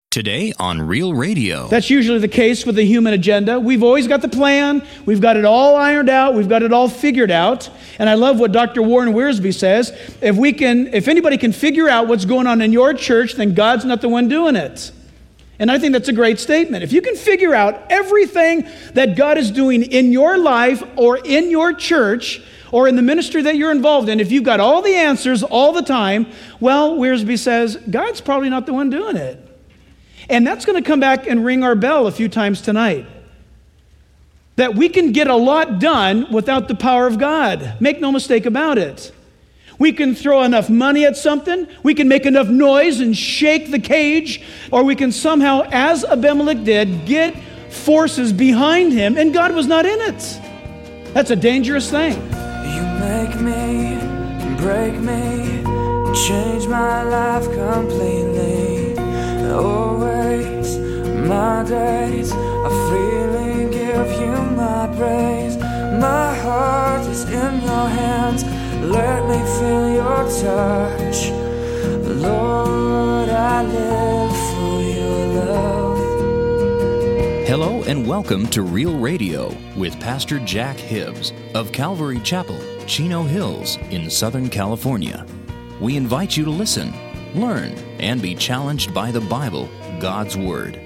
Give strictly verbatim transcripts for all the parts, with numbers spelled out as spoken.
Today on Real Radio. That's usually the case with the human agenda. We've always got the plan. We've got it all ironed out. We've got it all figured out. And I love what Doctor Warren Wiersbe says. If we can, if anybody can figure out what's going on in your church, then God's not the one doing it. And I think that's a great statement. If you can figure out everything that God is doing in your life or in your church or in the ministry that you're involved in, if you've got all the answers all the time, well, Wiersbe says, God's probably not the one doing it. And that's going to come back and ring our bell a few times tonight. That we can get a lot done without the power of God. Make no mistake about it. We can throw enough money at something, we can make enough noise and shake the cage, or we can somehow, as Abimelech did, get forces behind him, and God was not in it. That's a dangerous thing. You make me, break me, change my life completely. Always, my days are freely give you my praise. My heart is in your hands. Let me feel your touch. Lord, I live for your love. Hello and welcome to Real Radio with Pastor Jack Hibbs of Calvary Chapel, Chino Hills in Southern California. We invite you to listen, learn, and be challenged by the Bible, God's Word.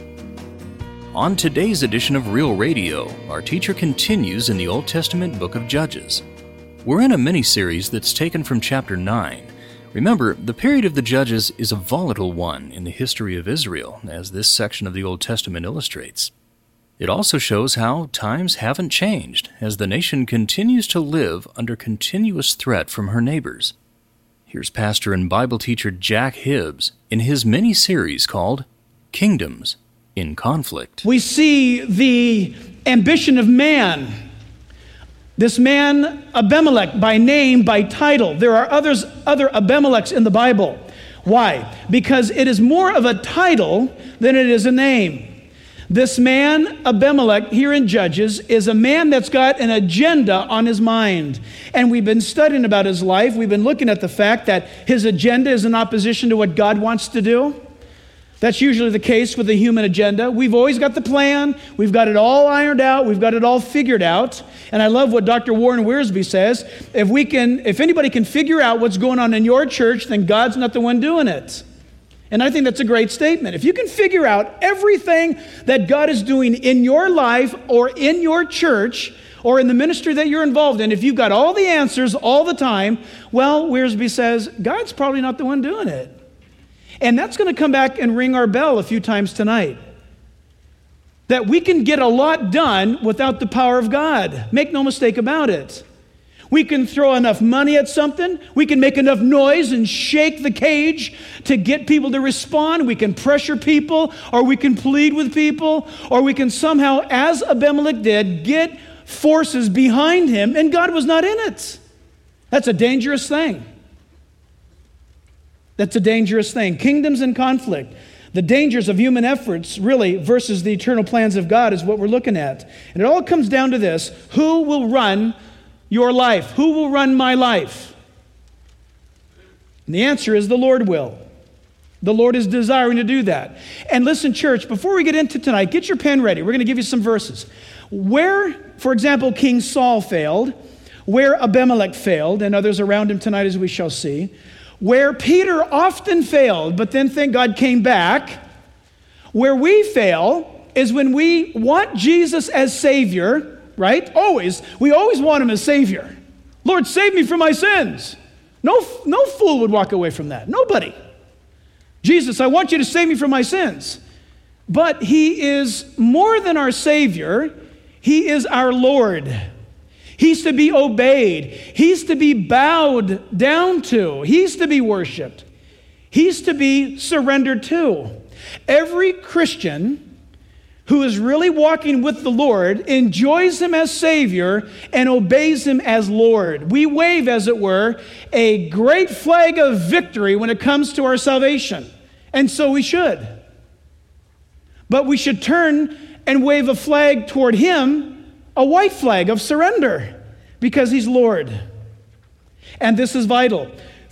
On today's edition of Real Radio, our teacher continues in the Old Testament book of Judges. We're in a mini-series that's taken from chapter nine. Remember, the period of the Judges is a volatile one in the history of Israel, as this section of the Old Testament illustrates. It also shows how times haven't changed, as the nation continues to live under continuous threat from her neighbors. Here's pastor and Bible teacher Jack Hibbs in his mini-series called Kingdoms in Conflict. We see the ambition of man. This man, Abimelech, by name, by title. There are others, other Abimelechs in the Bible. Why? Because it is more of a title than it is a name. This man, Abimelech, here in Judges, is a man that's got an agenda on his mind. And we've been studying about his life. We've been looking at the fact that his agenda is in opposition to what God wants to do. That's usually the case with the human agenda. We've always got the plan. We've got it all ironed out. We've got it all figured out. And I love what Doctor Warren Wiersbe says. If we can, if anybody can figure out what's going on in your church, then God's not the one doing it. And I think that's a great statement. If you can figure out everything that God is doing in your life or in your church or in the ministry that you're involved in, if you've got all the answers all the time, well, Wiersbe says, God's probably not the one doing it. And that's going to come back and ring our bell a few times tonight. That we can get a lot done without the power of God. Make no mistake about it. We can throw enough money at something. We can make enough noise and shake the cage to get people to respond. We can pressure people, or we can plead with people, or we can somehow, as Abimelech did, get forces behind him, and God was not in it. That's a dangerous thing. That's a dangerous thing. Kingdoms in conflict. The dangers of human efforts, really, versus the eternal plans of God is what we're looking at. And it all comes down to this: who will run your life? Who will run my life? And the answer is the Lord will. The Lord is desiring to do that. And listen, church, before we get into tonight, get your pen ready. We're going to give you some verses. Where, for example, King Saul failed, where Abimelech failed, and others around him tonight, as we shall see, where Peter often failed, but then thank God came back, where we fail is when we want Jesus as Savior, right? Always. We always want him as Savior. Lord, save me from my sins. No, no fool would walk away from that. Nobody. Jesus, I want you to save me from my sins. But he is more than our Savior. He is our Lord. He's to be obeyed. He's to be bowed down to. He's to be worshiped. He's to be surrendered to. Every Christian who is really walking with the Lord enjoys him as Savior and obeys him as Lord. We wave, as it were, a great flag of victory when it comes to our salvation. And so we should. But we should turn and wave a flag toward him, a white flag of surrender, because he's Lord. And this is vital.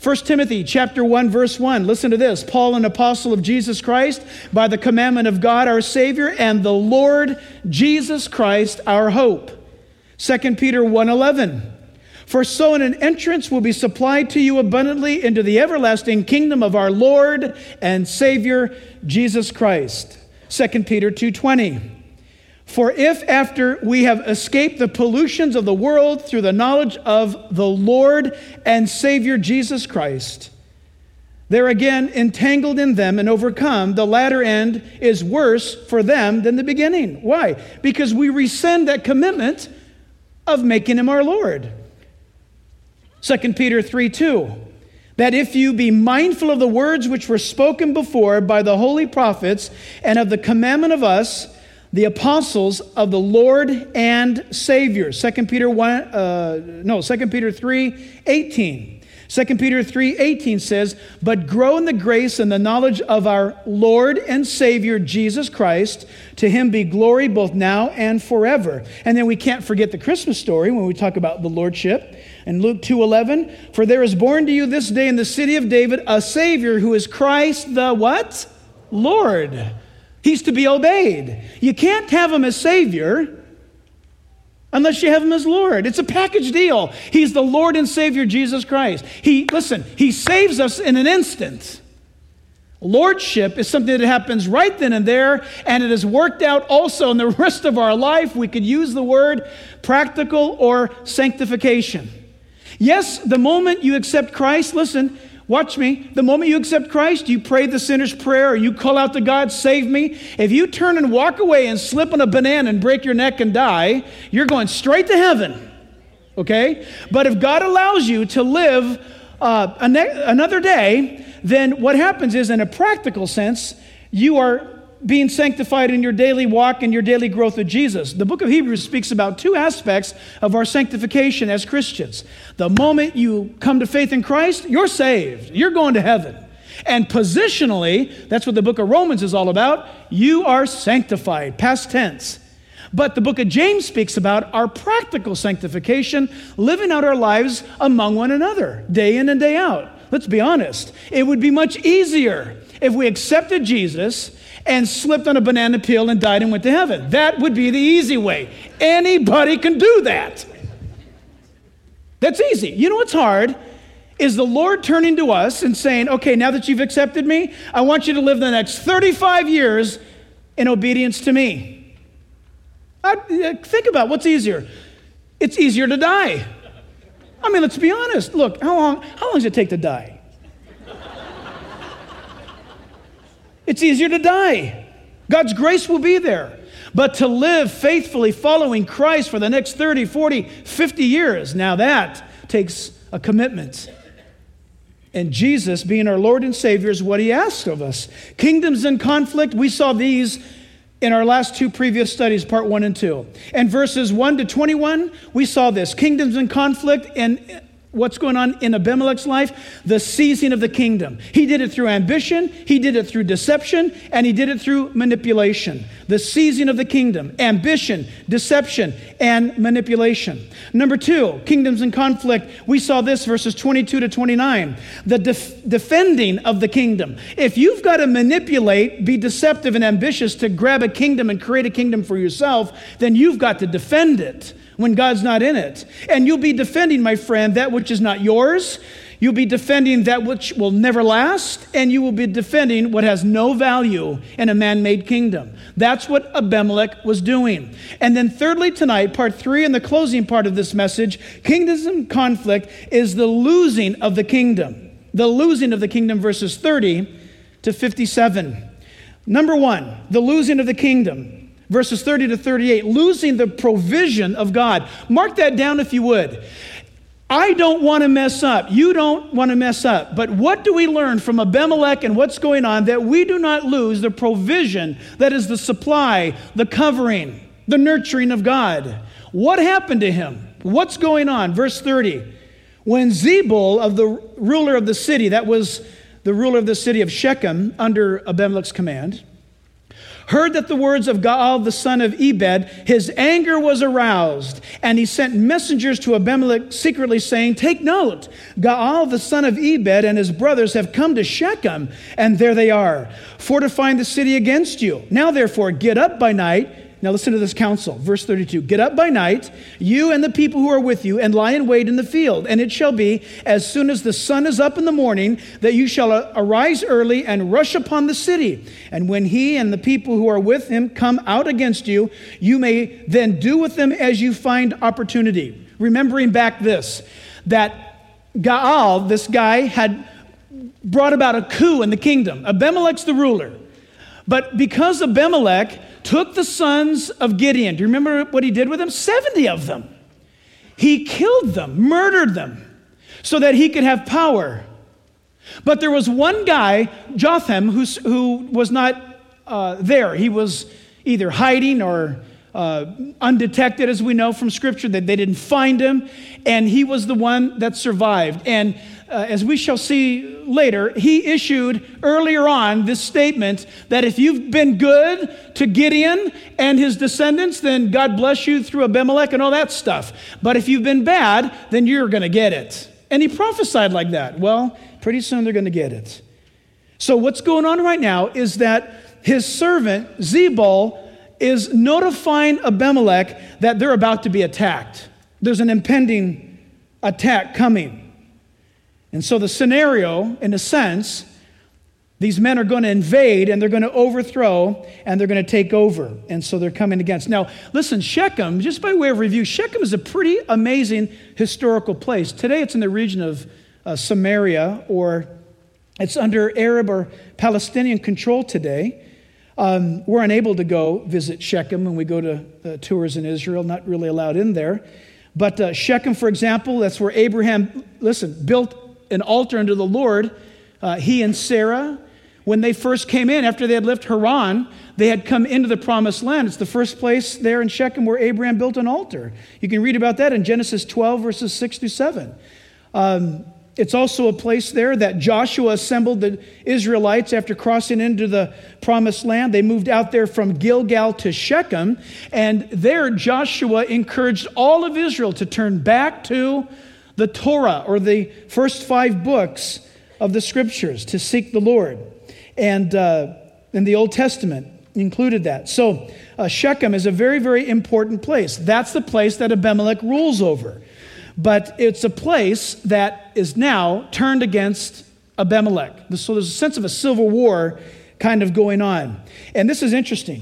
First Timothy chapter one, verse one. Listen to this. Paul, an apostle of Jesus Christ, by the commandment of God our Savior and the Lord Jesus Christ our hope. Second Peter one eleven. For so an entrance will be supplied to you abundantly into the everlasting kingdom of our Lord and Savior Jesus Christ. Second Peter two twenty. For if after we have escaped the pollutions of the world through the knowledge of the Lord and Savior Jesus Christ, they're again entangled in them and overcome, the latter end is worse for them than the beginning. Why? Because we rescind that commitment of making him our Lord. Second Peter three two, that if you be mindful of the words which were spoken before by the holy prophets and of the commandment of us, the apostles of the Lord and Savior. Second Peter one, uh, no, Second Peter three eighteen. Second Peter three eighteen says, but grow in the grace and the knowledge of our Lord and Savior Jesus Christ. To him be glory both now and forever. And then we can't forget the Christmas story when we talk about the Lordship. In Luke two eleven, for there is born to you this day in the city of David a Savior who is Christ the what? Lord. He's to be obeyed. You can't have him as Savior unless you have him as Lord. It's a package deal. He's the Lord and Savior, Jesus Christ. He, listen, he saves us in an instant. Lordship is something that happens right then and there, and it is worked out also in the rest of our life. We could use the word practical or sanctification. Yes, the moment you accept Christ, listen, watch me. The moment you accept Christ, you pray the sinner's prayer or you call out to God, save me. If you turn and walk away and slip on a banana and break your neck and die, you're going straight to heaven, okay? But if God allows you to live uh, a ne- another day, then what happens is, in a practical sense, you are being sanctified in your daily walk and your daily growth with Jesus. The book of Hebrews speaks about two aspects of our sanctification as Christians. The moment you come to faith in Christ, you're saved. You're going to heaven. And positionally, that's what the book of Romans is all about. You are sanctified, past tense. But the book of James speaks about our practical sanctification, living out our lives among one another, day in and day out. Let's be honest. It would be much easier if we accepted Jesus and slipped on a banana peel and died and went to heaven. That would be the easy way. Anybody can do that. That's easy. You know what's hard is the Lord turning to us and saying, okay, now that you've accepted me, I want you to live the next thirty-five years in obedience to me. I, think about what's easier. It's easier to die. I mean, let's be honest. Look, how long, how long does it take to die? It's easier to die. God's grace will be there. But to live faithfully following Christ for the next thirty, forty, fifty years, now that takes a commitment. And Jesus, being our Lord and Savior, is what he asks of us. Kingdoms in conflict, we saw these in our last two previous studies, part one and two. And verses one to twenty-one, we saw this. Kingdoms in conflict and what's going on in Abimelech's life, the seizing of the kingdom. He did it through ambition, he did it through deception, and he did it through manipulation. The seizing of the kingdom, ambition, deception, and manipulation. Number two, kingdoms in conflict. We saw this, verses twenty-two to twenty-nine. The def- defending of the kingdom. If you've got to manipulate, be deceptive and ambitious to grab a kingdom and create a kingdom for yourself, then you've got to defend it when God's not in it. And you'll be defending, my friend, that which is not yours. You'll be defending that which will never last, and you will be defending what has no value in a man-made kingdom. That's what Abimelech was doing. And then thirdly tonight, part three and the closing part of this message, kingdoms in conflict, is the losing of the kingdom. The losing of the kingdom, verses thirty to fifty-seven. Number one, the losing of the kingdom. Verses thirty to thirty-eight, losing the provision of God. Mark that down if you would. I don't want to mess up. You don't want to mess up. But what do we learn from Abimelech and what's going on that we do not lose the provision that is the supply, the covering, the nurturing of God? What happened to him? What's going on? Verse thirty. When Zebul, of the ruler of the city, that was the ruler of the city of Shechem under Abimelech's command, heard that the words of Gaal, the son of Ebed, his anger was aroused, and he sent messengers to Abimelech secretly saying, take note, Gaal, the son of Ebed, and his brothers have come to Shechem, and there they are, fortifying the city against you. Now therefore, get up by night. Now listen to this counsel, verse thirty-two. Get up by night, you and the people who are with you, and lie in wait in the field. And it shall be, as soon as the sun is up in the morning, that you shall arise early and rush upon the city. And when he and the people who are with him come out against you, you may then do with them as you find opportunity. Remembering back this, that Gaal, this guy, had brought about a coup in the kingdom. Abimelech's the ruler. But because Abimelech took the sons of Gideon, do you remember what he did with them? seventy of them. He killed them, murdered them, so that he could have power. But there was one guy, Jotham, who, who was not uh, there. He was either hiding or uh, undetected, as we know from Scripture, that they didn't find him. And he was the one that survived. And Uh, as we shall see later, he issued earlier on this statement that if you've been good to Gideon and his descendants, then God bless you through Abimelech and all that stuff. But if you've been bad, then you're going to get it. And he prophesied like that. Well, pretty soon they're going to get it. So what's going on right now is that his servant, Zebul, is notifying Abimelech that they're about to be attacked. There's an impending attack coming. And so the scenario, in a sense, these men are going to invade and they're going to overthrow and they're going to take over. And so they're coming against. Now, listen, Shechem, just by way of review, Shechem is a pretty amazing historical place. Today it's in the region of uh, Samaria, or it's under Arab or Palestinian control today. Um, we're unable to go visit Shechem when we go to uh, tours in Israel, not really allowed in there. But uh, Shechem, for example, that's where Abraham, listen, built an altar unto the Lord. Uh, he and Sarah, when they first came in, after they had left Haran, they had come into the promised land. It's the first place there in Shechem where Abraham built an altar. You can read about that in Genesis twelve, verses six through seven. Um, it's also a place there that Joshua assembled the Israelites after crossing into the promised land. They moved out there from Gilgal to Shechem, and there Joshua encouraged all of Israel to turn back to the Torah, or the first five books of the Scriptures, to seek the Lord. And uh, in the Old Testament included that. So uh, Shechem is a very, very important place. That's the place that Abimelech rules over. But it's a place that is now turned against Abimelech. So there's a sense of a civil war kind of going on. And this is interesting,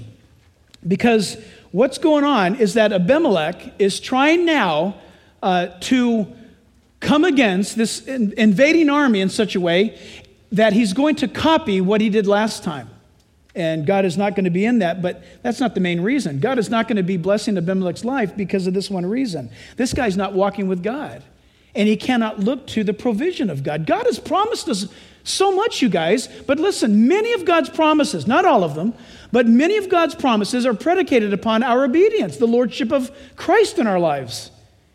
because what's going on is that Abimelech is trying now uh, to come against this invading army in such a way that he's going to copy what he did last time. And God is not going to be in that, but that's not the main reason. God is not going to be blessing Abimelech's life because of this one reason. This guy's not walking with God, and he cannot look to the provision of God. God has promised us so much, you guys, but listen, many of God's promises, not all of them, but many of God's promises are predicated upon our obedience, the lordship of Christ in our lives.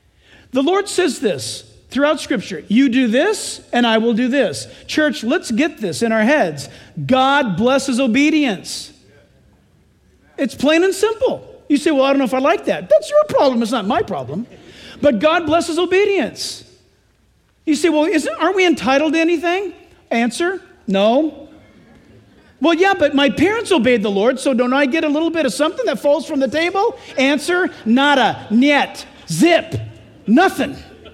The Lord says this throughout Scripture: you do this, and I will do this. Church, let's get this in our heads. God blesses obedience. It's plain and simple. You say, well, I don't know if I like that. That's your problem. It's not my problem. But God blesses obedience. You say, well, isn't, aren't we entitled to anything? Answer, no. Well, yeah, but my parents obeyed the Lord, so don't I get a little bit of something that falls from the table? Answer, nada, niet, zip, nothing.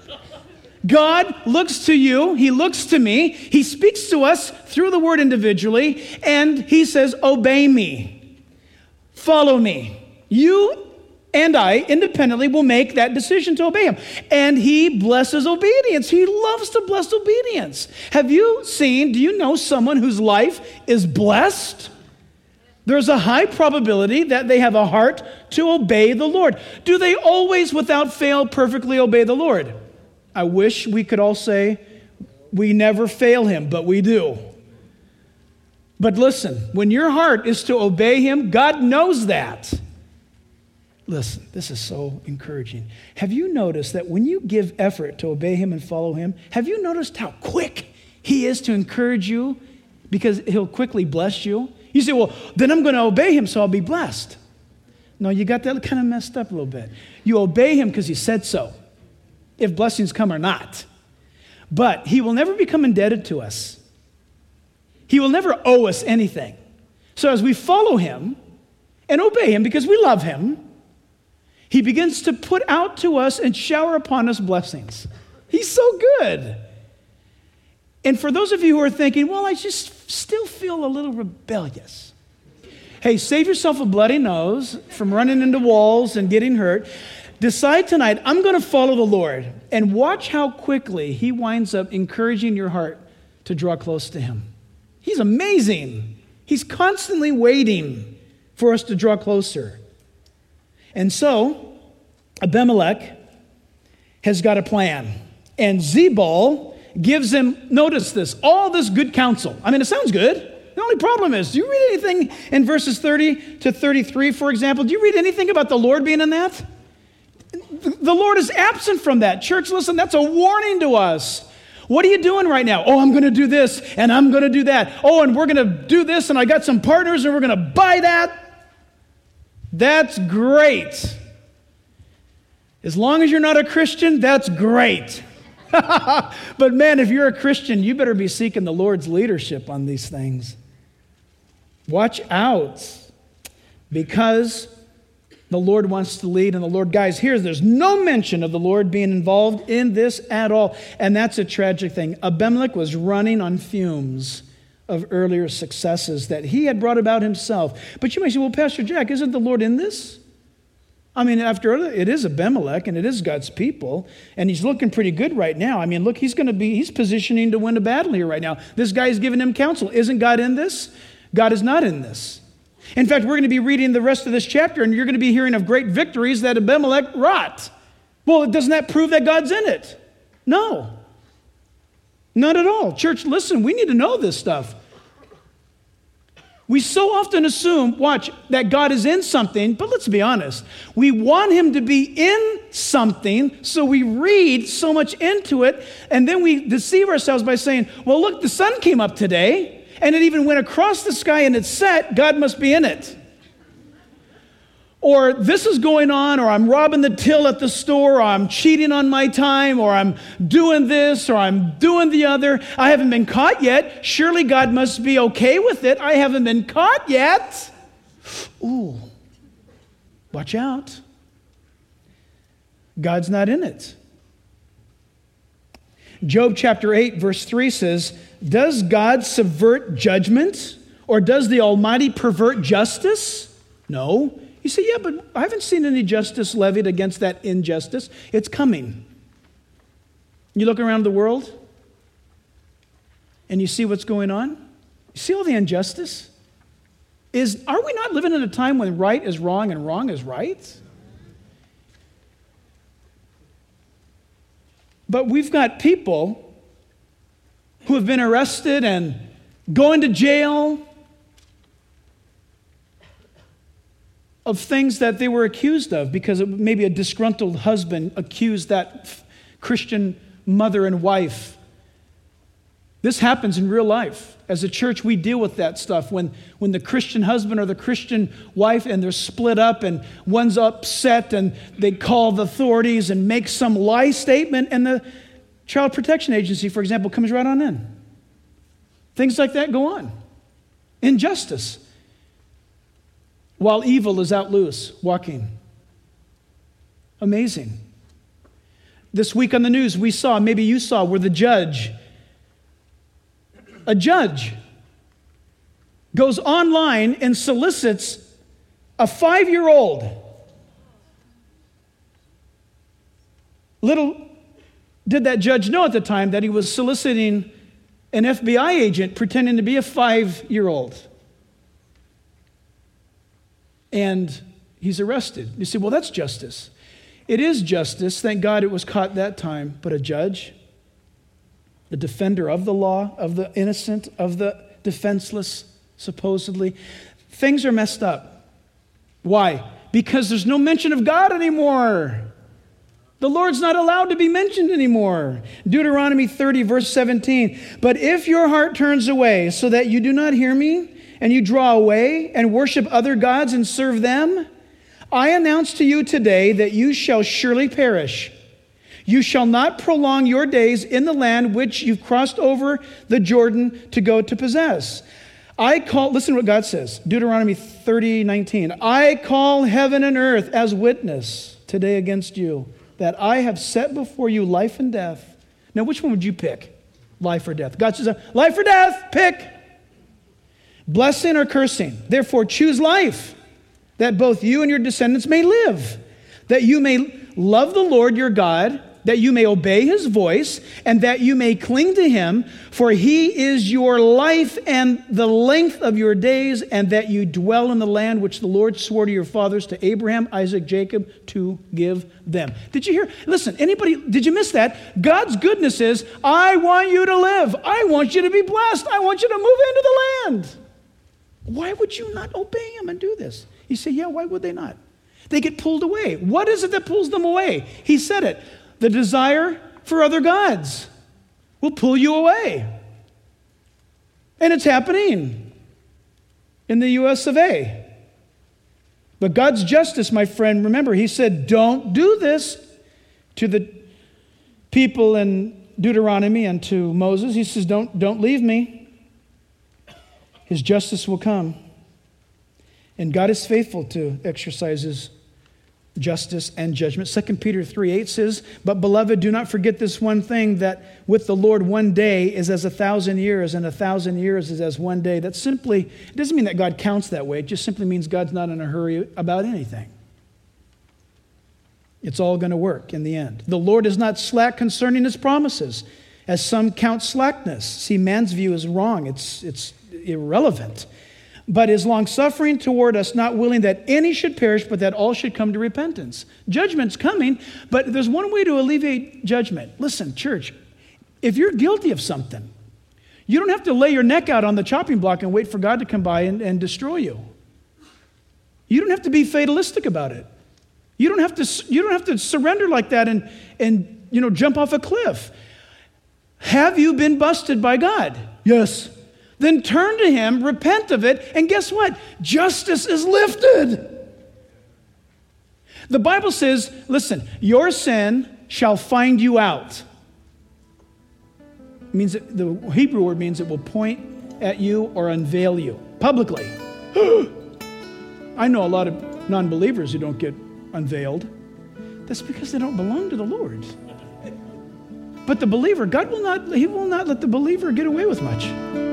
God looks to you, he looks to me, he speaks to us through the word individually, and he says, obey me, follow me. You and I independently will make that decision to obey him. And he blesses obedience. He loves to bless obedience. Have you seen, do you know someone whose life is blessed? There's a high probability that they have a heart to obey the Lord. Do they always, without fail, perfectly obey the Lord? I wish we could all say we never fail him, but we do. But listen, when your heart is to obey him, God knows that. Listen, this is so encouraging. Have you noticed that when you give effort to obey him and follow him, have you noticed how quick he is to encourage you? Because he'll quickly bless you. You say, well, then I'm going to obey him so I'll be blessed. No, you got that kind of messed up a little bit. You obey him because he said so, if blessings come or not. But he will never become indebted to us. He will never owe us anything. So as we follow him and obey him because we love him, he begins to put out to us and shower upon us blessings. He's so good. And for those of you who are thinking, well, I just still feel a little rebellious. Hey, save yourself a bloody nose from running into walls and getting hurt. Decide tonight, I'm going to follow the Lord. And watch how quickly he winds up encouraging your heart to draw close to him. He's amazing. He's constantly waiting for us to draw closer. And so, Abimelech has got a plan. And Zebul gives him, notice this, all this good counsel. I mean, it sounds good. The only problem is, do you read anything in verses thirty to thirty-three, for example? Do you read anything about the Lord being in that? The Lord is absent from that. Church, listen, that's a warning to us. What are you doing right now? Oh, I'm going to do this, and I'm going to do that. Oh, and we're going to do this, and I got some partners, and we're going to buy that. That's great. As long as you're not a Christian, that's great. But man, if you're a Christian, you better be seeking the Lord's leadership on these things. Watch out, because the Lord wants to lead, and the Lord, guys, here, there's no mention of the Lord being involved in this at all, and that's a tragic thing. Abimelech was running on fumes of earlier successes that he had brought about himself. But you may say, well, Pastor Jack, isn't the Lord in this? I mean, after all, it is Abimelech, and it is God's people, and he's looking pretty good right now. I mean, look, he's going to be, he's positioning to win a battle here right now. This guy's giving him counsel. Isn't God in this? God is not in this. In fact, we're going to be reading the rest of this chapter, and you're going to be hearing of great victories that Abimelech wrought. Well, doesn't that prove that God's in it? No. Not at all. Church, listen, we need to know this stuff. We so often assume, watch, that God is in something, but let's be honest. We want him to be in something, so we read so much into it, and then we deceive ourselves by saying, well, look, the sun came up today, and it even went across the sky and it's set, God must be in it. Or this is going on, or I'm robbing the till at the store, or I'm cheating on my time, or I'm doing this, or I'm doing the other. I haven't been caught yet. Surely God must be okay with it. I haven't been caught yet. Ooh, watch out. God's not in it. Job chapter eight, verse three says, does God subvert judgment, or does the Almighty pervert justice? No. You say, yeah, but I haven't seen any justice levied against that injustice. It's coming. You look around the world and you see what's going on. You see all the injustice? Is, are we not living in a time when right is wrong and wrong is right? But we've got people who have been arrested and going to jail of things that they were accused of because maybe a disgruntled husband accused that Christian mother and wife. This happens in real life. As a church, we deal with that stuff when, when the Christian husband or the Christian wife and they're split up and one's upset and they call the authorities and make some lie statement and the Child Protection Agency, for example, comes right on in. Things like that go on. Injustice. While evil is out loose, walking. Amazing. This week on the news, we saw, maybe you saw, where the judge, a judge, goes online and solicits a five-year-old. Little did that judge know at the time that he was soliciting an F B I agent pretending to be a five-year-old. And he's arrested. You say, well, that's justice. It is justice. Thank God it was caught that time. But a judge, the defender of the law, of the innocent, of the defenseless, supposedly, things are messed up. Why? Because there's no mention of God anymore. The Lord's not allowed to be mentioned anymore. Deuteronomy thirty, verse seventeen. But if your heart turns away so that you do not hear me, and you draw away and worship other gods and serve them, I announce to you today that you shall surely perish. You shall not prolong your days in the land which you've crossed over the Jordan to go to possess. I call, listen to what God says, Deuteronomy thirty nineteen. I call heaven and earth as witness today against you, that I have set before you life and death. Now, which one would you pick? Life or death? God says, life or death, pick. Blessing or cursing. Therefore, choose life, that both you and your descendants may live, that you may love the Lord your God, that you may obey his voice, and that you may cling to him, for he is your life and the length of your days, and that you dwell in the land which the Lord swore to your fathers, to Abraham, Isaac, Jacob, to give them. Did you hear? Listen, anybody, did you miss that? God's goodness is, I want you to live. I want you to be blessed. I want you to move into the land. Why would you not obey him and do this? You say, yeah, why would they not? They get pulled away. What is it that pulls them away? He said it. The desire for other gods will pull you away. And it's happening in the U S of A. But God's justice, my friend, remember, he said, don't do this to the people in Deuteronomy and to Moses. He says, don't, don't leave me. His justice will come. And God is faithful to exercise his justice and judgment. Second Peter three eight says, but beloved, do not forget this one thing, that with the Lord one day is as a thousand years, and a thousand years is as one day. That simply, it doesn't mean that God counts that way. It just simply means God's not in a hurry about anything. It's all going to work in the end. The Lord is not slack concerning his promises, as some count slackness. See, man's view is wrong. It's, it's irrelevant. But is long-suffering toward us, not willing that any should perish, but that all should come to repentance. Judgment's coming, but there's one way to alleviate judgment. Listen, church, if you're guilty of something, you don't have to lay your neck out on the chopping block and wait for God to come by and, and destroy you. You don't have to be fatalistic about it. You don't have to, you don't have to surrender like that and, and you know, jump off a cliff. Have you been busted by God? Yes. Then turn to him, repent of it, and guess what? Justice is lifted. The Bible says, listen, your sin shall find you out. It means that the Hebrew word means it will point at you or unveil you publicly. I know a lot of non-believers who don't get unveiled. That's because they don't belong to the Lord. But the believer, God will not, he will not let the believer get away with much.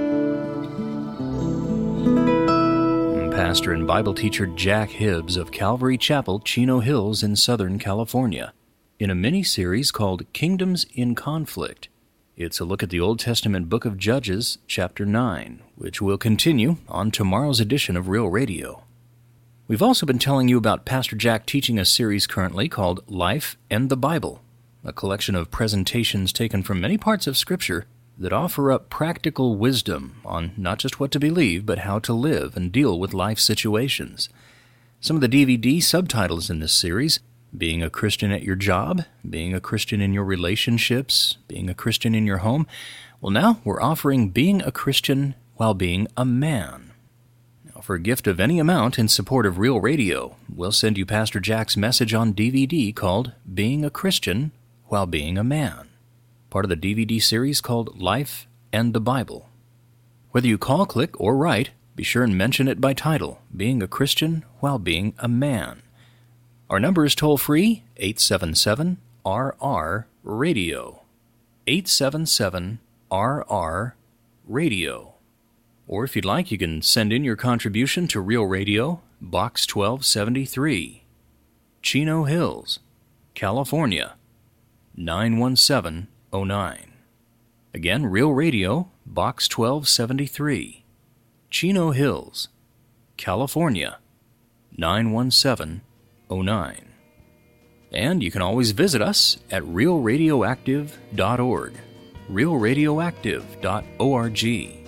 Pastor and Bible teacher Jack Hibbs of Calvary Chapel, Chino Hills in Southern California, in a mini-series called Kingdoms in Conflict. It's a look at the Old Testament book of Judges, chapter nine, which will continue on tomorrow's edition of Real Radio. We've also been telling you about Pastor Jack teaching a series currently called Life and the Bible, a collection of presentations taken from many parts of Scripture that offer up practical wisdom on not just what to believe, but how to live and deal with life situations. Some of the D V D subtitles in this series: Being a Christian at Your Job, Being a Christian in Your Relationships, Being a Christian in Your Home. Well, now we're offering Being a Christian While Being a Man. Now, for a gift of any amount in support of Real Radio, we'll send you Pastor Jack's message on D V D called Being a Christian While Being a Man, part of the D V D series called Life and the Bible. Whether you call, click, or write, be sure and mention it by title, Being a Christian While Being a Man. Our number is toll-free, eight seven seven R R radio, eight seven seven R R radio. Or if you'd like, you can send in your contribution to Real Radio, Box twelve seventy-three, Chino Hills, California, nine one seven oh nine. Again, Real Radio, Box twelve seventy-three, Chino Hills, California, nine one seven oh nine. And you can always visit us at real radioactive dot org, real radioactive dot org.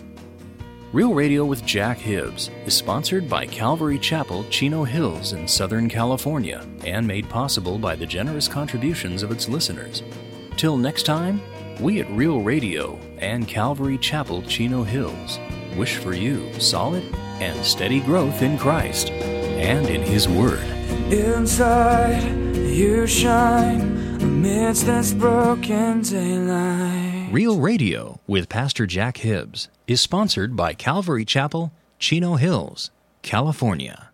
Real Radio with Jack Hibbs is sponsored by Calvary Chapel, Chino Hills in Southern California, and made possible by the generous contributions of its listeners. Till next time, we at Real Radio and Calvary Chapel, Chino Hills wish for you solid and steady growth in Christ and in His Word. Inside you shine amidst this broken daylight. Real Radio with Pastor Jack Hibbs is sponsored by Calvary Chapel, Chino Hills, California.